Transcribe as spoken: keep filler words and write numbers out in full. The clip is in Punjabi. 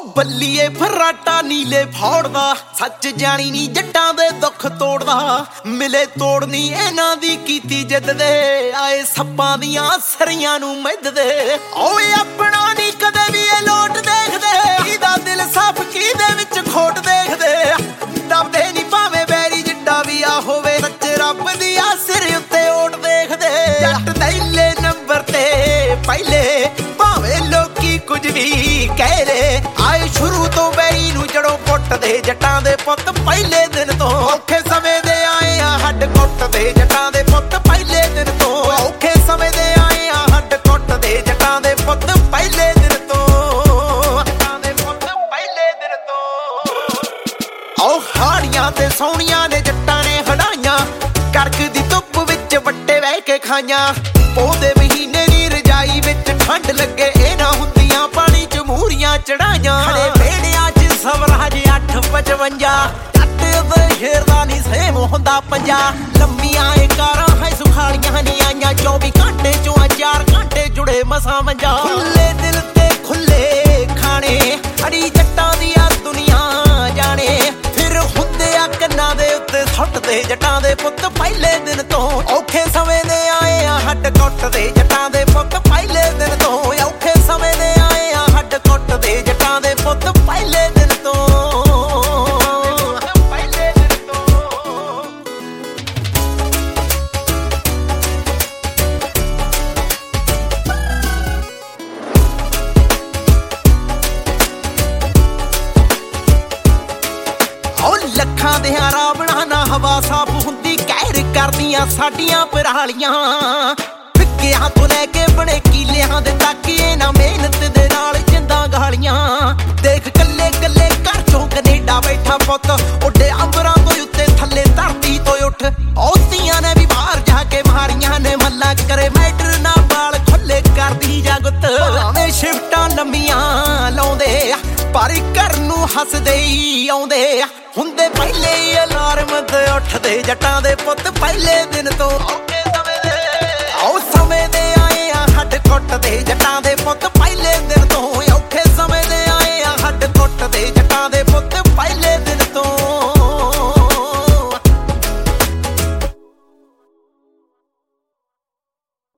ਬੱਲੀਏ ਫਰਾਟਾ ਨੀਲੇ ਫੌੜਦਾ ਸੱਚ ਜਾਣੀ ਨੀ ਜੱਟਾਂ ਦੇ ਦੁੱਖ ਤੋੜਦਾ ਮਿਲੇ ਤੋੜਨੀ ਇਹਨਾਂ ਦੀ ਕੀਤੀ ਜਿੱਦ ਦੇ ਆਏ ਸੱਪਾਂ ਦੀਆਂ ਸਰੀਆਂ ਨੂੰ ਮਿੱਧਦੇ ਓਏ ਆਪਣਾ ਨੀ ਕਦੇ ਵੀ ਇਹ ਲੋਟ ਦੇਖਦੇ ਕਿਹਦਾ ਦਿਲ ਸਾਫ਼ ਕਿਹਦੇ ਵਿੱਚ ਖੋਟ ਦੇਖਦੇ ਦਬਦੇ ਨੀ ਭਾਵੇਂ ਬੈਰੀ ਜਿੱਡਾ ਵੀ ਆ ਹੋਵੇ ਸੱਚ ਰੱਬ ਦੀ ਆ ਸਿਰ ਉੱਤੇ ਓਟ ਦੇਖਦੇ ਜੱਟ ਦੈਲੇ ਨੰਬਰ ਤੇ ਪਹਿਲੇ ਭਾਵੇਂ ਲੋਕੀ ਕੁਝ ਵੀ ਕਹਿ ਰੇ ਆਏ ਸ਼ੁਰੂ ਤੋਂ ਬੈਰੀ ਨੂੰ ਜੜੋਂ ਪੁੱਟਦੇ ਜੱਟਾਂ ਦੇ ਪੁੱਤ ਪਹਿਲੇ ਦਿਨ ਤੋਂ ਔਖੇ ਸਮੇਂ ਦੇ ਆਏ ਆ ਹੱਡ ਕੁੱਟਦੇ ਜੱਟਾਂ ਦੇ ਪੁੱਤ ਪਹਿਲੇ ਦਿਨ ਤੋਂ ਔਖੇ ਸਮੇਂ ਦੇ ਆਏ ਆ ਹੱਡ ਕੁੱਟਦੇ ਜੱਟਾਂ ਦੇ ਪੁੱਤ ਪਹਿਲੇ ਦਿਨ ਤੋਂ ਜੱਟਾਂ ਦੇ ਪੁੱਤ ਪਹਿਲੇ ਦਿਨ ਤੋਂ ਓ ਹਾੜੀਆਂ ਤੇ ਸੋਹਣੀਆਂ ਨੇ ਜੱਟਾਂ ਨੇ ਹੜਾਈਆਂ ਕੜਕ ਦੀ ਧੁੱਪ ਵਿੱਚ ਵੱਟੇ ਬਹਿ ਕੇ ਖਾਈਆਂ ਉਹਦੇ ਮਹੀਨੇ ਦੀ ਰਜਾਈ ਵਿੱਚ ਠੰਡ ਲੱਗੇ ਇਹ ਨਾ ਹੁੰਦੀਆਂ ਪਾਣੀ ਚ ਮੂਰੀਆਂ ਚੜਾਈਆਂ ਖੜੇ ਵੇੜਿਆਂ ਚ ਸਵਰਾਜ ਅੱਠ ਪਚਵੰਜਾ ਜੱਟ ਦੇ ਸ਼ੇਰ ਦਾ ਨੀ ਸੇਮ ਹੁੰਦਾ ਪੰਜਾ ਲੰਮੀਆਂ ਏ ਕਾਰਾਂ ਹੈ ਸੁਖਾਲੀਆਂ ਨੇ ਆਈਆਂ ਚੌਵੀ ਘੰਟੇ ਚੋਂ ਚਾਰ ਘੰਟੇ ਜੁੜੇ ਮਸਾਂ ਮੰਜਾ ਖੁੱਲੇ ਦਿਲ ਤੇ ਖੁੱਲੇ ਖਾਣੇ ਅੜੀ ਜੱਟਾਂ ਦੀ ਆ ਦੁਨੀਆ ਜਾਣੇ ਫਿਰ ਹੁੰਦੇ ਆ ਕੰਨਾਂ ਦੇ ਉੱਤੇ ਸੁੱਟਦੇ ਜੱਟਾਂ ਦੇ ਪੁੱਤ ਪਹਿਲੇ ਦਿਨ ਤੋਂ ਔਖੇ ਸਮੇਂ ਦੇ ਆਏ ਆ ਹੱਡ ਕੁੱਟਦੇ ਜੱਟਾਂ ਦੇ ਪੁੱਤ ਪਹਿਲੇ ਦਿਨ ਤੋਂ ਔਖੇ ਸਮੇਂ ਦੇ ਆਏ ਆ ਹੱਡ ਕੁੱਟਦੇ ਜੱਟਾਂ ਦੇ ਪੁੱਤ ਪਹਿਲੇ ਦਿਨ ਤੋਂ ਪਹਿਲੇ ਦਿਨ ਤੋਂ ਓ ਲੱਖਾਂ ਦੇ ਰਾਵਣਾ ਨਾ ਹਵਾ ਸਾਫ ਹੁੰਦੀ ਕਹਿਰ ਕਰਦੀਆਂ ਸਾਡੀਆਂ ਪਰਾਲੀਆਂ ਫਿੱਕਿਆਂ ਤੋਂ ਲੈ ਕੇ ਬਣੇ ਕੀਲਿਆਂ ਦੇ ਤੱਕ ਇਹ ਨਾ ਮਿਹਨਤ ਦੇ ਨਾਲ ਜਿੰਦਾਂ ਗਾਲੀਆਂ ਦੇਖ ਕੱਲੇ ਕੱਲੇ ਘਰ ਚੋਂ ਕੈਨੇਡਾ ਬੈਠਾ ਪੁੱਤ ਉੱਡੇ ਅੰਬਰਾਂ ਤੋਂ ਉੱਤੇ ਥੱਲੇ ਧਰਤੀ ਤੋਂ ਉੱਠ ਔਤੀਆਂ ਨੇ ਵੀ ਬਾਹਰ ਜਾ ਕੇ ਮਾਰੀਆਂ ਨੇ ਮੱਲਾ ਕਰੇ ਮੈਟਰ ਨਾ ਬਾਲ ਖੁੱਲੇ ਕਰਦੀ ਜਗਤ ਭਾਵੇਂ ਸ਼ਿਫਟਾਂ ਲੰਮੀਆਂ ਲਾਉਂਦੇ ਪਰ ਘਰ ਨੂੰ ਹੱਸਦੇ ਹੀ ਆਉਂਦੇ ਹੁੰਦੇ ਪਹਿਲੇ ਹੀ ਅਲਾਰਮ ਤੇ ਉੱਠਦੇ ਜੱਟਾਂ ਦੇ ਪੁੱਤ ਪਹਿਲੇ ਦਿਨ ਤੋਂ ਔਖੇ ਸਮੇਂ ਦੇ ਆਓ ਸਮੇਂ ਦੇ ਆਏ ਆ ਹੱਡ ਕੁੱਟਦੇ ਜੱਟਾਂ ਦੇ ਪੁੱਤ ਪਹਿਲੇ ਦਿਨ